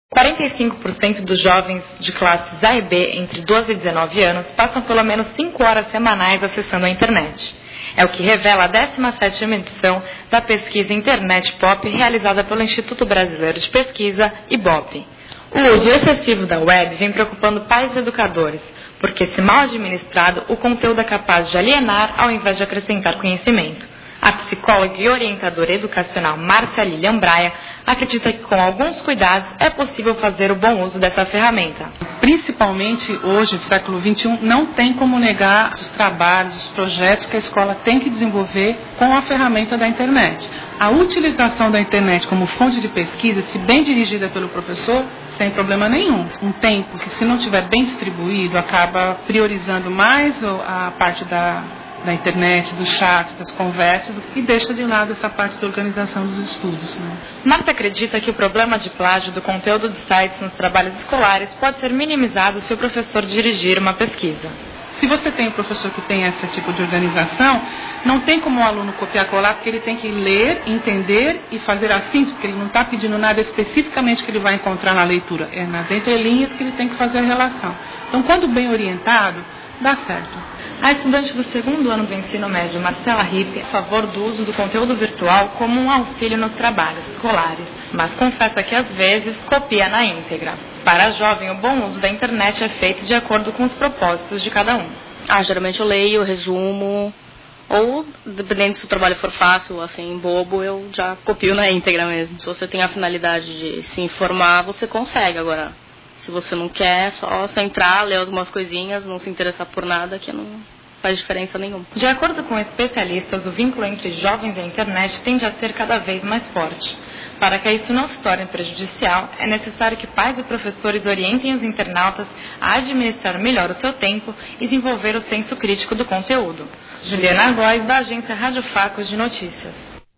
45% dos jovens de classes A e B entre 12 e 19 anos passam pelo menos 5 horas semanais acessando a internet. É o que revela a 17ª edição da pesquisa Internet Pop realizada pelo Instituto Brasileiro de Pesquisa, IBOP. O uso excessivo da web vem preocupando pais e educadores, porque, se mal administrado, o conteúdo é capaz de alienar ao invés de acrescentar conhecimento. A psicóloga e orientadora educacional Márcia Lilian Braia acredita que, com alguns cuidados, é possível fazer o bom uso dessa ferramenta. Principalmente hoje, no século XXI, não tem como negar os trabalhos, os projetos que a escola tem que desenvolver com a ferramenta da internet. A utilização da internet como fonte de pesquisa, se bem dirigida pelo professor, sem problema nenhum. Um tempo que, se não estiver bem distribuído, acaba priorizando mais a parte da internet, dos chats, das conversas, e deixa de lado essa parte da organização dos estudos. Marta acredita que o problema de plágio do conteúdo de sites nos trabalhos escolares pode ser minimizado se o professor dirigir uma pesquisa. Se você tem um professor que tem esse tipo de organização, não tem como o aluno copiar e colar, porque ele tem que ler, entender e fazer a síntese, porque ele não está pedindo nada especificamente que ele vai encontrar na leitura. É nas entrelinhas que ele tem que fazer a relação. Então, quando bem orientado, dá certo. A estudante do 2º ano do ensino médio, Marcela Rippe, é a favor do uso do conteúdo virtual como um auxílio nos trabalhos escolares, mas confessa que às vezes copia na íntegra. Para a jovem, o bom uso da internet é feito de acordo com os propósitos de cada um. Geralmente eu leio, resumo, ou dependendo se o trabalho for fácil, assim, bobo, eu já copio na íntegra mesmo. Se você tem a finalidade de se informar, você consegue. Agora, se você não quer, só você entrar, ler algumas coisinhas, não se interessar por nada, que não faz diferença nenhuma. De acordo com especialistas, o vínculo entre jovens e a internet tende a ser cada vez mais forte. Para que isso não se torne prejudicial, é necessário que pais e professores orientem os internautas a administrar melhor o seu tempo e desenvolver o senso crítico do conteúdo. Juliana Góes, da agência Rádio Facos de Notícias.